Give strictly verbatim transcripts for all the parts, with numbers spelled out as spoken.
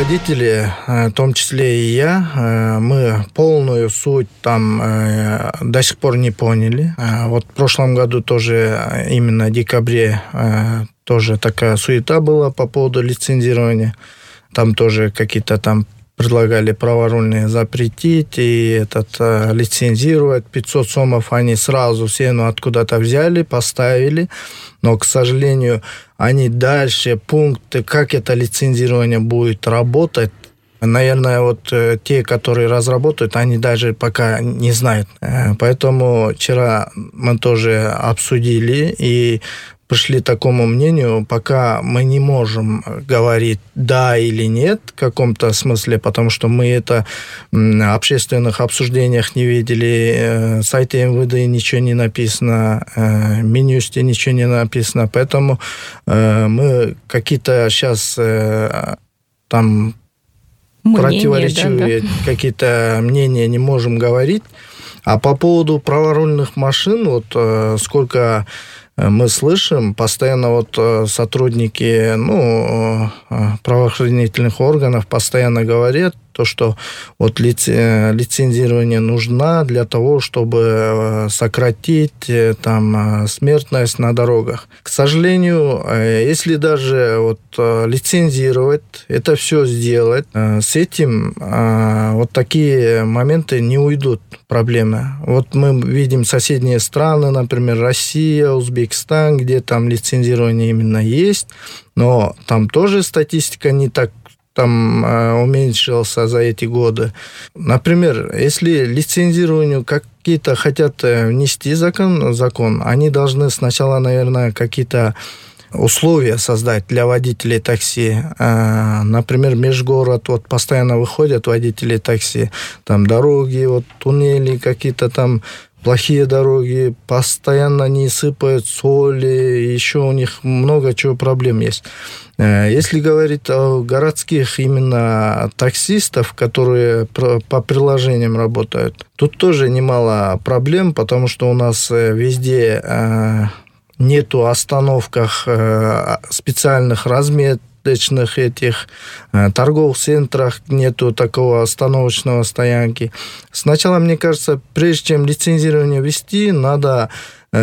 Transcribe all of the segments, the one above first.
водители, в том числе и я, мы полную суть там до сих пор не поняли. Вот в прошлом году тоже именно в декабре тоже такая суета была по поводу лицензирования. Там тоже какие-то там предлагали праворульные запретить и этот, э, лицензировать. пятьсот сомов они сразу все ну, откуда-то взяли, поставили. Но, к сожалению, они дальше пункты, как это лицензирование будет работать, наверное, вот э, те, которые разработают, они даже пока не знают. Э, поэтому вчера мы тоже обсудили и пришли к такому мнению, пока мы не можем говорить да или нет в каком-то смысле, потому что мы это в общественных обсуждениях не видели, в сайте эм вэ дэ ничего не написано, в Минюсте ничего не написано, поэтому мы какие-то сейчас там мнение, противоречивые да, да. какие-то мнения не можем говорить. А по поводу праворульных машин, вот сколько мы слышим, постоянно вот сотрудники ну, правоохранительных органов постоянно говорят, то, что вот лицензирование нужно для того, чтобы сократить там, смертность на дорогах. К сожалению, если даже вот лицензировать, это все сделать, с этим вот такие моменты не уйдут, проблемы. Вот мы видим соседние страны, например, Россия, Узбекистан, где там лицензирование именно есть, но там тоже статистика не так там уменьшился за эти годы. Например, если лицензированию какие-то хотят внести закон, закон, они должны сначала, наверное, какие-то условия создать для водителей такси. Например, межгород, вот постоянно выходят водители такси, там дороги, вот туннели какие-то там, плохие дороги, постоянно не сыпают соли, еще у них много чего проблем есть. Если говорить о городских именно таксистов, которые по приложениям работают, тут тоже немало проблем, потому что у нас везде нету остановках специальных разметочных этих торговых центрах, нету такого остановочного стоянки. Сначала, мне кажется, прежде чем лицензирование ввести, надо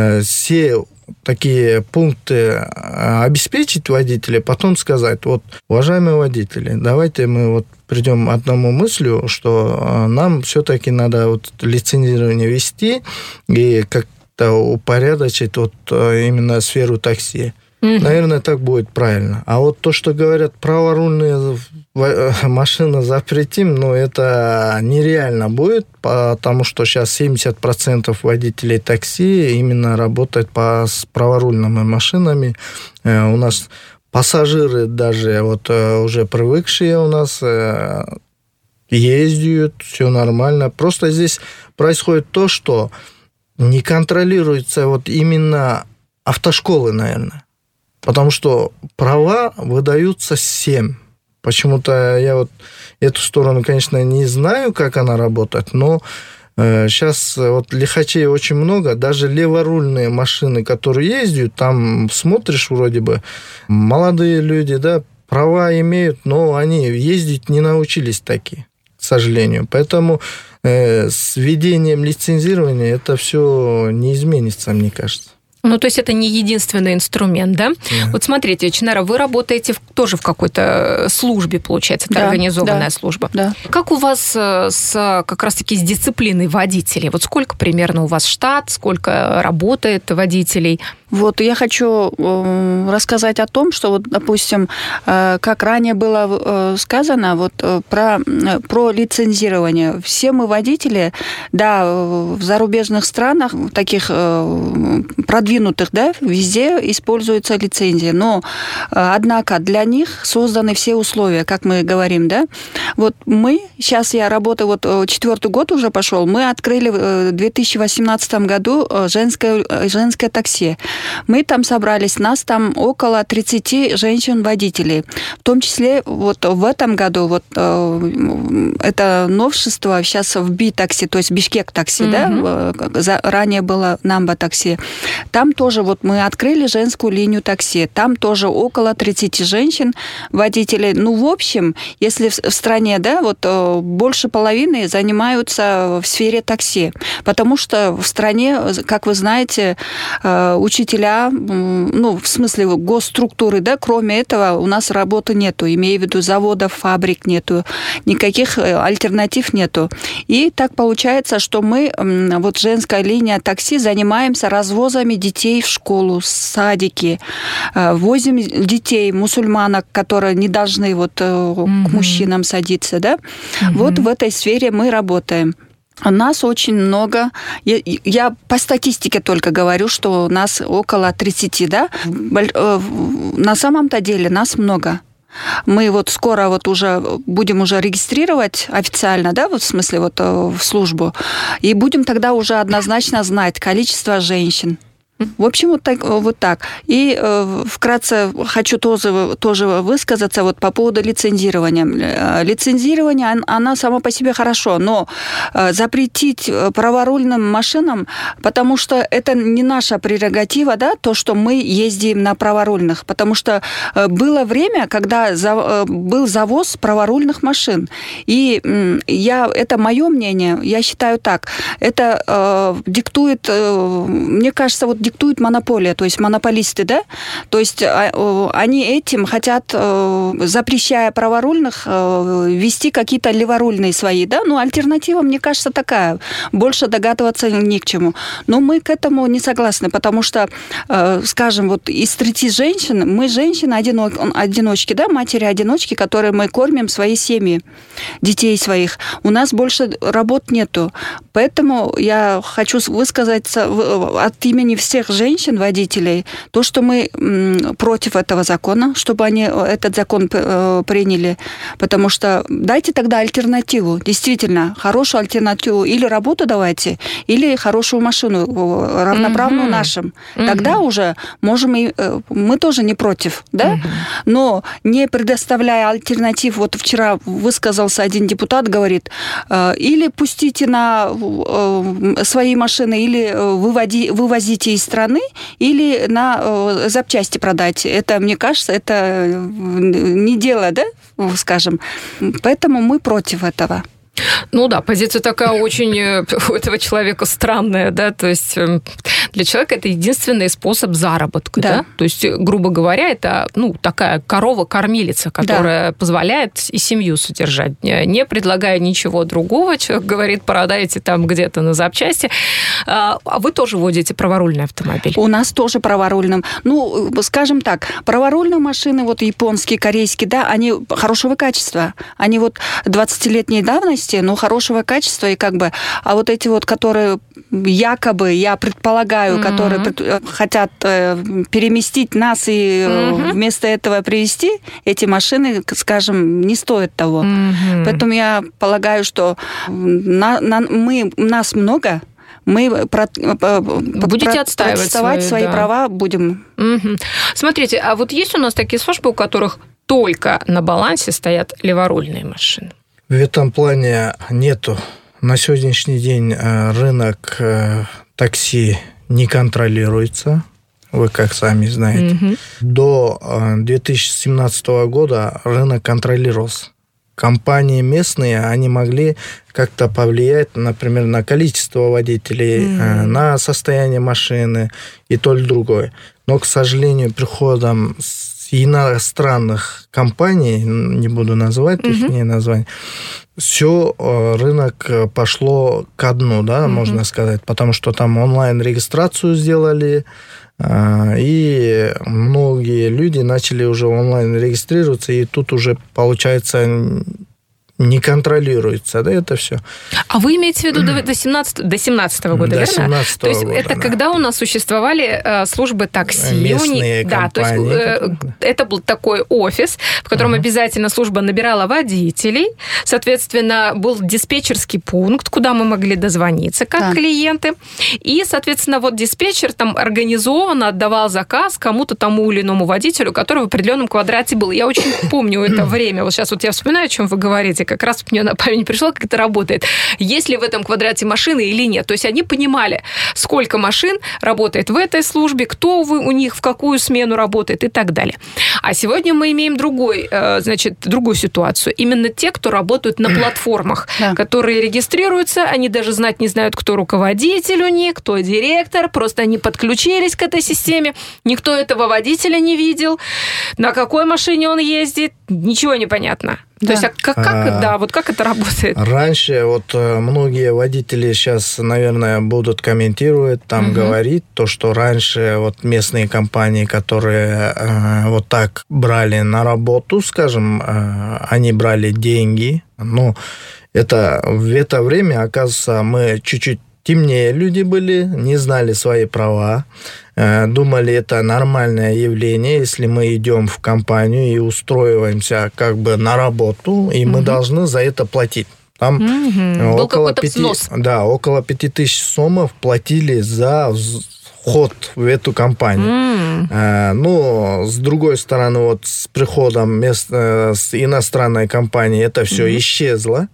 все такие пункты обеспечить водителей, потом сказать, вот, уважаемые водители, давайте мы вот придем к одному мыслю, что нам все-таки надо вот лицензирование ввести и как-то упорядочить вот именно сферу такси. Mm-hmm. Наверное, так будет правильно. А вот то, что говорят, праворульные машины запретим, ну, это нереально будет, потому что сейчас семьдесят процентов водителей такси именно работают по, с праворульными машинами. У нас пассажиры даже вот уже привыкшие у нас ездят, все нормально. Просто здесь происходит то, что не контролируется вот именно автошколы, наверное. Потому что права выдаются семь. Почему-то я вот эту сторону, конечно, не знаю, как она работает, но э, сейчас вот лихачей очень много. Даже леворульные машины, которые ездят, там смотришь вроде бы, молодые люди, да, права имеют, но они ездить не научились такие, к сожалению. Поэтому э, с введением лицензирования это все не изменится, мне кажется. Ну, то есть это не единственный инструмент, да? Yeah. Вот смотрите, Чинара, вы работаете в, тоже в какой-то службе, получается, это да, организованная да, служба. Да. Как у вас с, как раз-таки с дисциплиной водителей? Вот сколько примерно у вас штат, сколько работает водителей? Вот я хочу э, рассказать о том, что, вот, допустим, э, как ранее было э, сказано, вот, э, про, э, про лицензирование. Все мы водители, да, в зарубежных странах, таких э, продвинутых, да, везде используется лицензия. Но, э, однако, для них созданы все условия, как мы говорим, да. Вот мы, сейчас я работаю, вот четвертый год уже пошел, мы открыли в две тысячи восемнадцатом году женское, женское такси. Мы там собрались, нас там около тридцать женщин-водителей. В том числе вот в этом году вот э, это новшество сейчас в Би-такси, то есть Бишкек-такси, mm-hmm. да, ранее было Намба-такси. Там тоже вот мы открыли женскую линию такси. Там тоже около тридцать женщин, водителей. Ну, в общем, если в стране, да, вот больше половины занимаются в сфере такси. Потому что в стране, как вы знаете, учителя, ну, в смысле госструктуры, да, кроме этого у нас работы нету, имею в виду заводов, фабрик нету, никаких альтернатив нету. И так получается, что мы, вот женская линия такси, занимаемся развозами детей в школу, в садики, возим детей, мусульманок, которые не должны вот mm-hmm. к мужчинам садиться, да. Mm-hmm. Вот в этой сфере мы работаем. Нас очень много. Я, я по статистике только говорю, что нас около тридцать, да. На самом-то деле нас много. Мы вот скоро вот уже будем уже регистрировать официально, да, вот в смысле вот в службу, и будем тогда уже однозначно знать количество женщин. В общем, вот так. Вот так. И э, вкратце хочу тоже, тоже высказаться вот по поводу лицензирования. Лицензирование, оно само по себе хорошо, но э, запретить праворульным машинам, потому что это не наша прерогатива, да, то, что мы ездим на праворульных, потому что э, было время, когда за, э, был завоз праворульных машин. И э, я, это мое мнение, я считаю так, это э, диктует, э, мне кажется, вот диктует монополия, то есть монополисты, да, то есть они этим хотят, запрещая праворульных, вести какие-то леворульные свои, да, ну, альтернатива, мне кажется, такая, больше догадываться ни к чему. Но мы к этому не согласны, потому что, скажем, вот из тридцати женщин, мы женщины одиночки, да, матери-одиночки, которые мы кормим свои семьи, детей своих. У нас больше работ нету, поэтому я хочу высказаться от имени всех женщин, водителей, то, что мы против этого закона, чтобы они этот закон приняли, потому что дайте тогда альтернативу, действительно, хорошую альтернативу, или работу давайте, или хорошую машину, равноправную mm-hmm. нашим. Mm-hmm. Тогда уже можем и... Мы тоже не против, да? Mm-hmm. Но не предоставляя альтернатив, вот вчера высказался один депутат, говорит, или пустите на свои машины, или выводи, вывозите из страны, или на запчасти продать. Это, мне кажется, это не дело, да, скажем. Поэтому мы против этого. Ну да, позиция такая очень у этого человека странная, да, то есть для человека это единственный способ заработка, да, да? То есть, грубо говоря, это, ну, такая корова-кормилица, которая да. позволяет и семью содержать, не предлагая ничего другого, человек говорит, продайте там где-то на запчасти, а вы тоже водите праворульный автомобиль? У нас тоже праворульным, ну, скажем так, праворульные машины, вот японские, корейские, да, они хорошего качества, они вот двадцатилетней давности, но хорошего качества, и как бы, а вот эти вот, которые якобы, я предполагаю, mm-hmm. которые пред, хотят э, переместить нас и mm-hmm. вместо этого привезти, эти машины, скажем, не стоят того. Mm-hmm. Поэтому я полагаю, что на, на, мы, нас много, мы про, будете про, отстаивать свои, свои да. права будем. Угу. Смотрите, а вот есть у нас такие службы, у которых только на балансе стоят леворульные машины? В этом плане нету. На сегодняшний день рынок такси не контролируется. Вы как сами знаете. Угу. До две тысячи семнадцатого года рынок контролировался. Компании местные, они могли как-то повлиять, например, на количество водителей, mm-hmm. на состояние машины и то или другое. Но, к сожалению, приходом иностранных компаний, не буду называть mm-hmm. их названия, все, рынок пошло ко дну, да, mm-hmm. можно сказать, потому что там онлайн-регистрацию сделали, и многие люди начали уже онлайн регистрироваться, и тут уже, получается, не контролируется, да, это все. А вы имеете в виду до семнадцатого, до семнадцатого года, до верно? семнадцатого то есть года, это да. когда у нас существовали э, службы такси. Местные них, компании. Да, то есть э, да. это был такой офис, в котором uh-huh. обязательно служба набирала водителей, соответственно, был диспетчерский пункт, куда мы могли дозвониться как да. клиенты, и, соответственно, вот диспетчер там организованно отдавал заказ кому-то тому или иному водителю, который в определенном квадрате был. Я очень помню это время. Вот сейчас вот я вспоминаю, о чем вы говорите. как раз мне на память пришло, как это работает. Есть ли в этом квадрате машины или нет? То есть они понимали, сколько машин работает в этой службе, кто у них в какую смену работает и так далее. А сегодня мы имеем другой, значит, другую ситуацию. Именно те, кто работают на платформах, да. которые регистрируются, они даже знать не знают, кто руководитель у них, кто директор, просто они подключились к этой системе, никто этого водителя не видел, на какой машине он ездит, ничего не понятно. Да. То есть, а как, как, а, да, вот как это работает? Раньше вот многие водители сейчас, наверное, будут комментировать, там угу. говорить то, что раньше вот местные компании, которые э, вот так брали на работу, скажем, э, они брали деньги, но это в это время, оказывается, мы чуть-чуть темнее люди были, не знали свои права, думали, это нормальное явление, если мы идем в компанию и устроиваемся как бы на работу, и мы угу. должны за это платить. Там угу. около пяти, да, около пяти тысяч сомов платили за вход в эту компанию. Mm. А, ну, с другой стороны, вот с приходом мест, с иностранной компании это все mm. исчезло.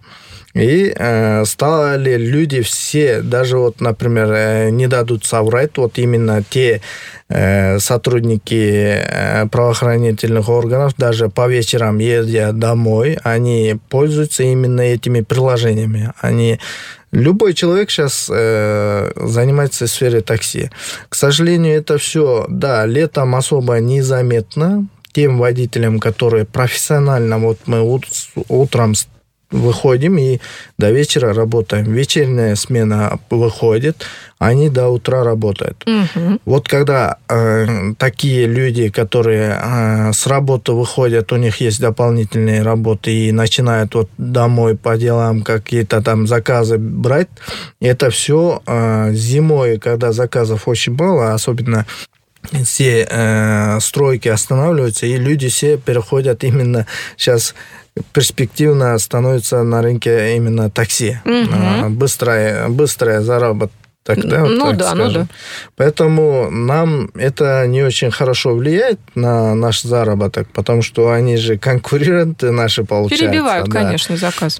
И э, стали люди все, даже вот, например, э, не дадут соврать, вот именно те э, сотрудники э, правоохранительных органов, даже по вечерам ездя домой, они пользуются именно этими приложениями. Они Любой человек сейчас э, занимается в сфере такси. К сожалению, это все, да, летом особо незаметно тем водителям, которые профессионально, вот мы ут, утром выходим и до вечера работаем. Вечерняя смена выходит, они до утра работают. Угу. Вот когда э, такие люди, которые э, с работы выходят, у них есть дополнительные работы и начинают вот домой по делам какие-то там заказы брать, это все э, зимой, когда заказов очень мало, особенно все э, стройки останавливаются, и люди все переходят именно сейчас перспективно становится на рынке именно такси. Угу. Быстрая, быстрая заработок. Так, да, вот ну так да, скажем. ну да. Поэтому нам это не очень хорошо влияет на наш заработок, потому что они же конкуренты наши, получаются. Перебивают, да. конечно, заказ.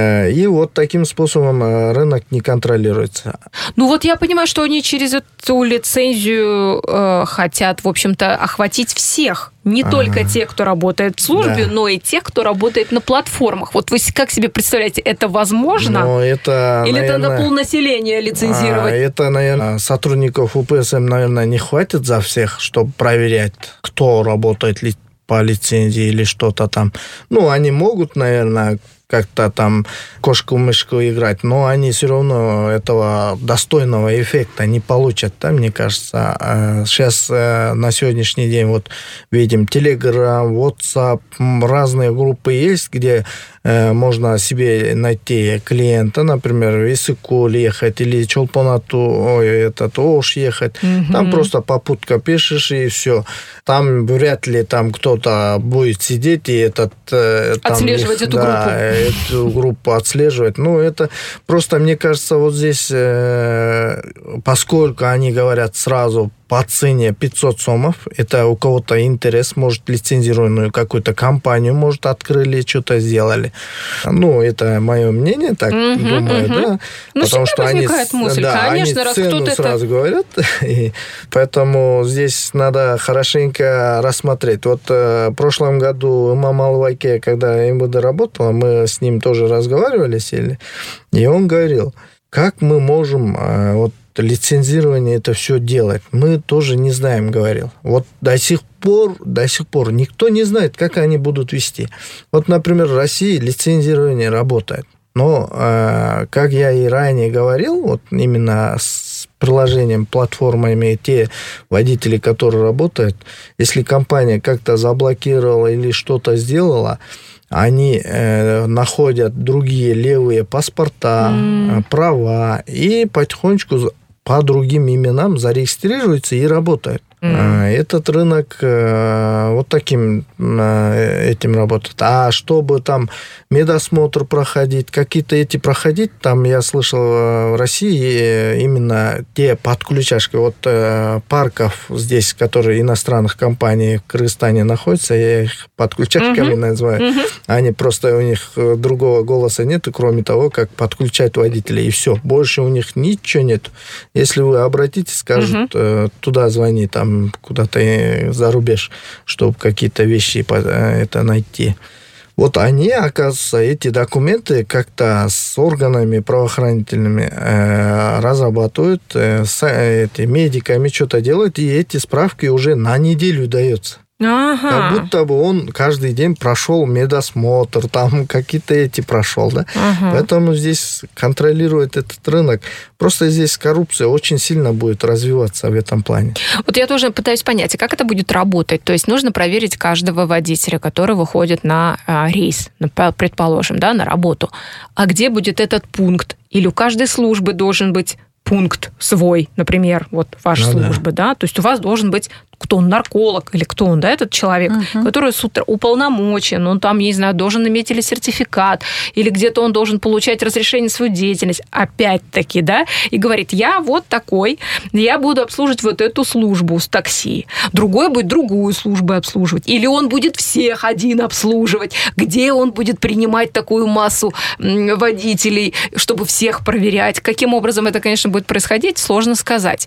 И вот таким способом рынок не контролируется. Ну вот я понимаю, что они через эту лицензию э, хотят, в общем-то, охватить всех. Не ага. только те, кто работает в службе, да. но и тех, кто работает на платформах. Вот вы как себе представляете, это возможно? Но это, Или наверное, это надо полнаселение лицензировать? А, это, наверное, сотрудников УПСМ, наверное, не хватит за всех, чтобы проверять, кто работает ли по лицензии или что-то там. Ну, они могут, наверное, как-то там кошку-мышку играть, но они все равно этого достойного эффекта не получат, да, мне кажется. Сейчас на сегодняшний день вот видим Telegram, WhatsApp, разные группы есть, где можно себе найти клиента, например, в Иссык-Куль ехать или Чолпон-Ату, ой, этот Ош ехать. Угу. Там просто попутка пишешь и все. Там вряд ли там кто-то будет сидеть и этот... Там, отслеживать их, эту да, группу. эту группу отслеживать. Ну, это просто, мне кажется, вот здесь, поскольку они говорят сразу по цене пятьсот сомов, это у кого-то интерес, может, лицензированную какую-то компанию, может, открыли, что-то сделали. Ну, это мое мнение, так угу, думаю, угу. да. Ну, потому что они, мысль, да, конечно, они раз цену кто-то сразу это... говорят, и поэтому здесь надо хорошенько рассмотреть. Вот в прошлом году имам Алвайке, когда МВД работала, мы с ним тоже разговаривали, сели, и он говорил, как мы можем вот лицензирование это все делать. Мы тоже не знаем, говорил. Вот до сих пор, до сих пор никто не знает, как они будут вести. Вот, например, в России лицензирование работает. Но, э, как я и ранее говорил, вот именно с приложением, платформами, те водители, которые работают, если компания как-то заблокировала или что-то сделала, они э, находят другие левые паспорта, mm. права и потихонечку по другим именам зарегистрируются и работают. Mm. Этот рынок вот таким этим работает. А чтобы там медосмотр проходить, какие-то эти проходить, там я слышал в России именно те подключашки от парков здесь, которые иностранных компаний в Кыргызстане находятся, я их подключашками mm-hmm. называю. Mm-hmm. Они просто, у них другого голоса нет, кроме того, как подключать водителей, и все. Больше у них ничего нет. Если вы обратитесь, скажут, mm-hmm. туда звони, там куда-то за рубеж, чтобы какие-то вещи это найти. Вот они, оказывается, эти документы как-то с органами правоохранительными э, разрабатывают, э, с э, медиками что-то делают, и эти справки уже на неделю даются. Ага. Как будто бы он каждый день прошел медосмотр, там какие-то эти прошел, да. Ага. Поэтому здесь контролирует этот рынок. Просто здесь коррупция очень сильно будет развиваться в этом плане. Вот я тоже пытаюсь понять, как это будет работать. То есть нужно проверить каждого водителя, который выходит на а, рейс, предположим, да, на работу. А где будет этот пункт? Или у каждой службы должен быть пункт свой, например, вот ваша ну, служба, да. да, то есть у вас должен быть, кто он, нарколог или кто он, да, этот человек, uh-huh. который с утра уполномочен, он там, я не знаю, должен иметь или сертификат, или где-то он должен получать разрешение на свою деятельность, опять-таки, да, и говорит, я вот такой, я буду обслуживать вот эту службу с такси, другой будет другую службу обслуживать, или он будет всех один обслуживать, где он будет принимать такую массу водителей, чтобы всех проверять, каким образом это, конечно, будет происходить, сложно сказать.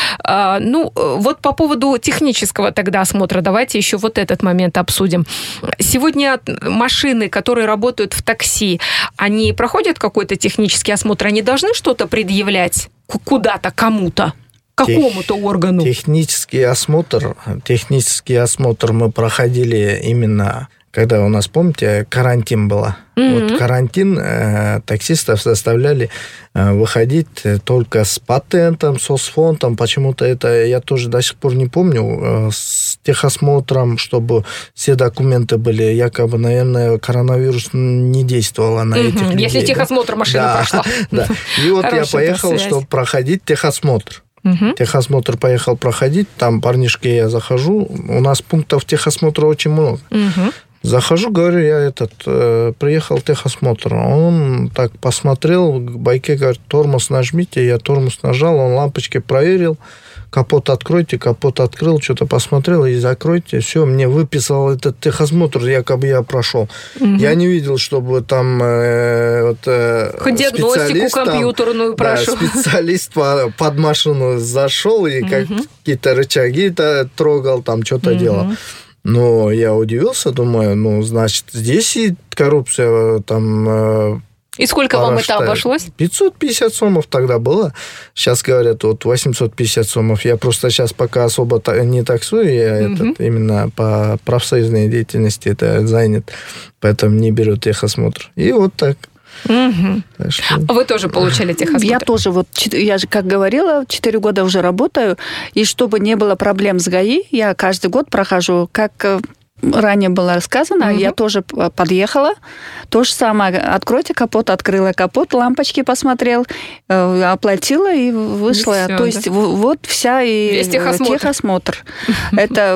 А, ну, вот по поводу технического тогда осмотра, давайте еще вот этот момент обсудим. Сегодня машины, которые работают в такси, они проходят какой-то технический осмотр, они должны что-то предъявлять куда-то, кому-то? Какому-то органу? Технический осмотр, технический осмотр мы проходили именно, когда у нас, помните, карантин была. Mm-hmm. Вот карантин э, таксистов заставляли э, выходить только с патентом, с ОСФОНом. Почему-то это я тоже до сих пор не помню. Э, с техосмотром, чтобы все документы были. Якобы, наверное, коронавирус не действовал на mm-hmm. этих людей. Если техосмотр машины да, прошла. Да. И вот я поехал, чтобы проходить техосмотр. Угу. Техосмотр поехал проходить. Там, парнишки, я захожу. У нас пунктов техосмотра очень много. Угу. Захожу, говорю, я этот, э, приехал техосмотр. Он так посмотрел, к байке говорит, тормоз нажмите. Я тормоз нажал, он лампочки проверил. Капот откройте, капот открыл, что-то посмотрел и закройте. Все, мне выписал этот техосмотр, якобы я прошел. Угу. Я не видел, чтобы там э, вот, э, хоть диагностику компьютерную там, прошел. Да, специалист по, под машину зашел и угу. как, какие-то рычаги трогал, там что-то угу. делал. Но я удивился, думаю, ну, значит, здесь и коррупция там... И сколько вам это обошлось? пятьсот пятьдесят сомов тогда было. Сейчас говорят, вот восемьсот пятьдесят сомов. Я просто сейчас пока особо не таксую, я угу. этот, именно по профсоюзной деятельности это занят, поэтому не беру техосмотр. И вот так. Угу. Так что... А вы тоже получали техосмотр? Я тоже, вот, я же, как говорила, четыре года уже работаю, и чтобы не было проблем с ГАИ, я каждый год прохожу, как ранее было рассказано, угу. я тоже подъехала, то же самое, откройте капот, открыла капот, лампочки посмотрел, оплатила и вышла. Все, то да? есть вот вся и весь техосмотр. техосмотр. Это...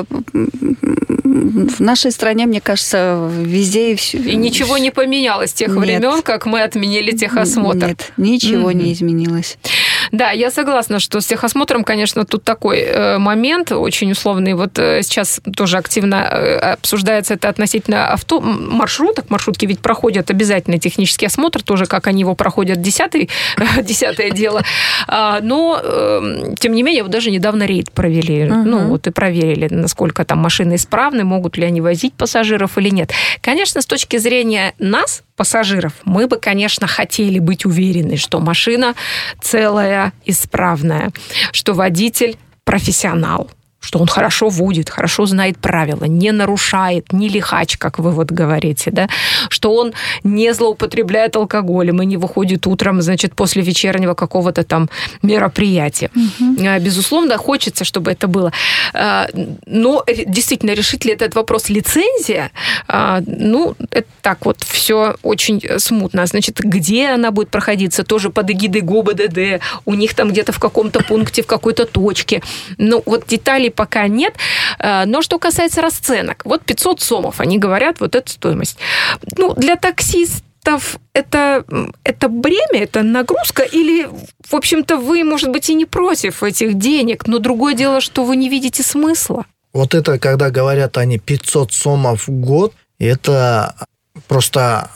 В нашей стране, мне кажется, везде и все. И ничего не поменялось с тех Нет. времен, как мы отменили техосмотр. Нет, ничего mm-hmm. не изменилось. Да, я согласна, что с техосмотром, конечно, тут такой э, момент очень условный. Вот э, сейчас тоже активно э, обсуждается это относительно авто... маршруток. Маршрутки ведь проходят обязательно технический осмотр, тоже как они его проходят, десятый, десятое дело. А, но, э, тем не менее, вот даже недавно рейд провели. Uh-huh. Ну, вот и проверили, насколько там машины исправны, могут ли они возить пассажиров или нет. Конечно, с точки зрения нас, пассажиров, мы бы, конечно, хотели быть уверены, что машина целая, исправная, что водитель профессионал, что он хорошо водит, хорошо знает правила, не нарушает, не лихач, как вы вот говорите, да, что он не злоупотребляет алкоголем и не выходит утром, значит, после вечернего какого-то там мероприятия. Угу. Безусловно, хочется, чтобы это было. Но действительно, решит ли этот вопрос лицензия? Ну, это так вот все очень смутно. Значит, где она будет проходиться? Тоже под эгидой ГОБДД, у них там где-то в каком-то пункте, в какой-то точке. Ну, вот детали пока нет. Но что касается расценок, вот пятьсот сомов, они говорят, вот эту стоимость. Ну, для таксистов это, это бремя, это нагрузка, или, в общем-то, вы, может быть, и не против этих денег, но другое дело, что вы не видите смысла. Вот это, когда говорят они пятьсот сомов в год, это просто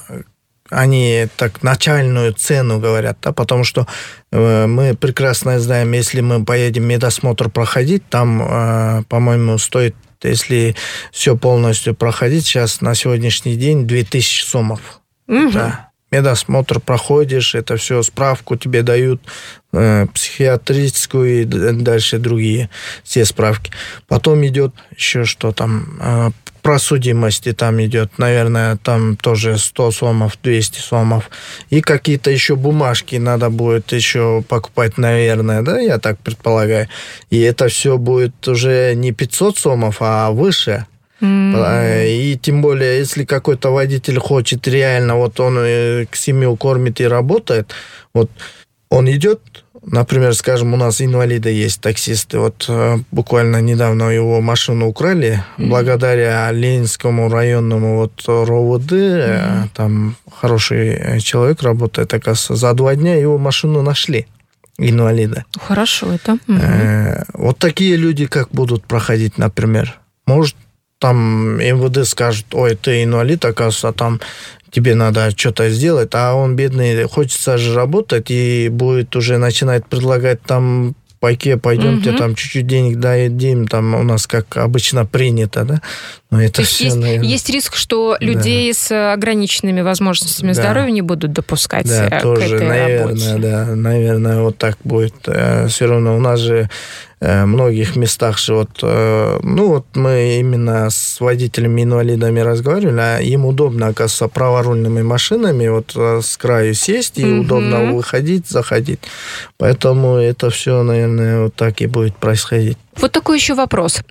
они так начальную цену говорят, да, потому что э, мы прекрасно знаем, если мы поедем медосмотр проходить, там, э, по-моему, стоит, если все полностью проходить, сейчас на сегодняшний день две тысячи сомов. Угу. Да. Медосмотр проходишь, это все, справку тебе дают, э, психиатрическую и дальше другие все справки. Потом идет еще что там, э, про судимости там идет, наверное, там тоже сто сомов, двести сомов. И какие-то еще бумажки надо будет еще покупать, наверное, да, я так предполагаю. И это все будет уже не пятьсот сомов, а выше. Mm. И тем более, если какой-то водитель хочет реально, вот он к семью кормит и работает, вот он идет, например, скажем, у нас инвалиды есть, таксисты, вот буквально недавно его машину украли, mm. благодаря Ленинскому районному вот РОВД, mm. там хороший человек работает, оказывается, за два дня его машину нашли, инвалида. Хорошо это. Mm. Вот такие люди как будут проходить, например, может, там МВД скажет, ой, ты инвалид, оказывается, там тебе надо что-то сделать, а он, бедный, хочется же работать и будет уже начинать предлагать там, пайке, пойдемте, угу. там чуть-чуть денег дадим, там у нас как обычно принято, да? Но это То есть все, есть, наверное... есть риск, что людей да. с ограниченными возможностями да. здоровья не будут допускать да, к тоже, этой наверное, работе. Да, наверное, вот так будет. Все равно у нас же в многих местах же вот, ну вот мы именно с водителями-инвалидами разговаривали, а им удобно, оказывается, праворульными машинами вот с краю сесть и угу. удобно выходить, заходить. Поэтому это все, наверное, вот так и будет происходить. Вот такой еще вопрос.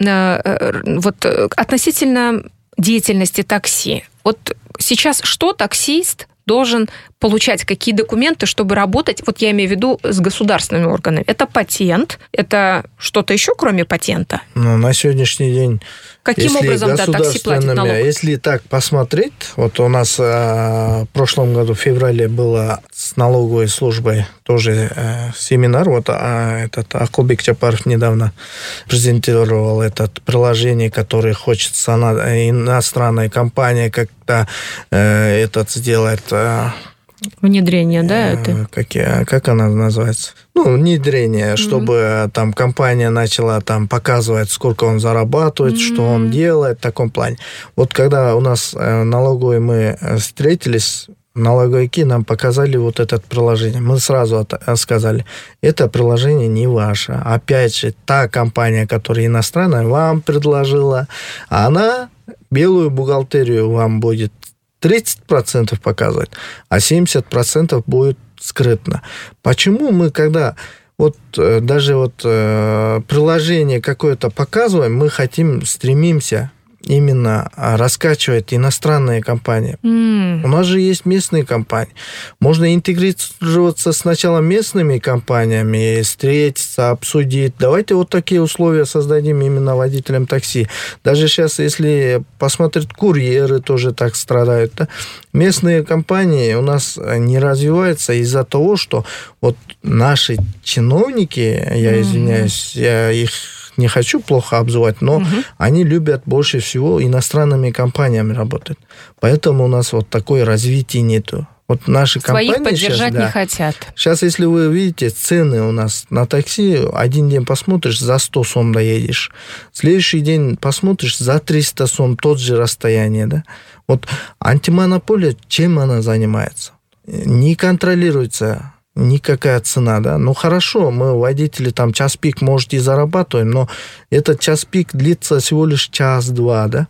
Вот относительно деятельности такси. Вот сейчас что таксист должен получать, какие документы, чтобы работать, вот я имею в виду с государственными органами? Это патент? Это что-то еще, кроме патента? Ну, на сегодняшний день... Каким образом да, такси платит налог? Если так посмотреть, вот у нас а, в прошлом году, в феврале, было с налоговой службой тоже а, семинар, вот а, этот Акылбек Чапаров недавно презентировал это приложение, которое хочет иностранная компания как-то а, этот сделать... А, внедрение, да, это? Как, как она называется? Ну, внедрение, чтобы mm-hmm. там компания начала там показывать, сколько он зарабатывает, mm-hmm. что он делает, в таком плане. Вот когда у нас налоговые мы встретились, налоговики нам показали вот это приложение. Мы сразу сказали, это приложение не ваше. Опять же, та компания, которая иностранная, вам предложила, она белую бухгалтерию вам будет тридцать процентов показывать, а семьдесят процентов будет скрытно. Почему мы, когда вот даже вот э, приложение какое-то показываем, мы хотим, стремимся именно раскачивать иностранные компании. Mm. У нас же есть местные компании. Можно интегрироваться сначала местными компаниями, встретиться, обсудить. Давайте вот такие условия создадим именно водителям такси. Даже сейчас, если посмотреть, курьеры тоже так страдают. Да? Местные компании у нас не развиваются из-за того, что вот наши чиновники, я извиняюсь, mm. я их не хочу плохо обзывать, но угу. они любят больше всего иностранными компаниями работать. Поэтому у нас вот такое развитие нету. Вот наши Своих компании поддержать сейчас, не да, хотят. Сейчас, если вы видите, цены у нас на такси, один день посмотришь, за сто сом доедешь. Следующий день посмотришь, за триста сом, тот же расстояние. Да? Вот антимонополия, чем она занимается? Не контролируется никакая цена, да. Ну, хорошо, мы, водители, там, час-пик, может, и зарабатываем, но этот час-пик длится всего лишь час-два, да.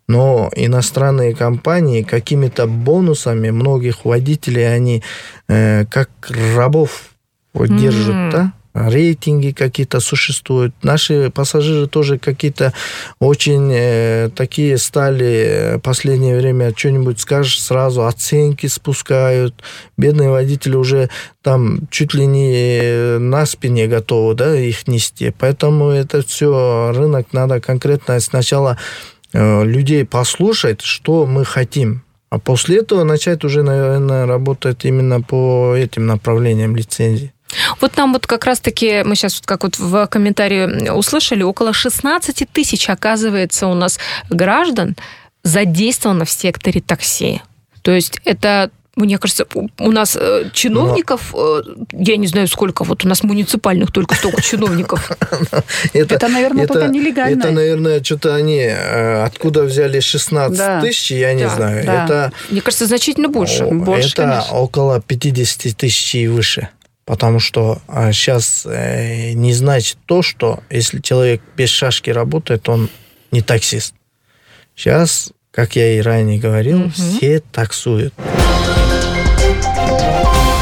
Но иностранные компании какими-то бонусами многих водителей, они э, как рабов вот, держат, mm-hmm. да. рейтинги какие-то существуют. Наши пассажиры тоже какие-то очень э, такие стали в последнее время, что-нибудь скажешь, сразу оценки спускают. Бедные водители уже там чуть ли не на спине готовы, да, их нести. Поэтому это все, рынок надо конкретно сначала э, людей послушать, что мы хотим. А после этого начать уже, наверное, работать именно по этим направлениям лицензии. Вот нам вот как раз-таки, мы сейчас как вот в комментарии услышали, около шестнадцать тысяч, оказывается, у нас граждан задействовано в секторе такси. То есть это, мне кажется, у нас чиновников, Но... я не знаю сколько, вот у нас муниципальных только столько чиновников. Это, это наверное, это, только нелегально. Это, наверное, что-то они откуда взяли шестнадцать да. тысяч, я не да, знаю. Да. Это, мне кажется, значительно больше. О, больше это конечно. Около пятьдесят тысяч и выше. Потому что сейчас не значит то, что если человек без шашки работает, он не таксист. Сейчас, как я и ранее говорил, угу. все таксуют.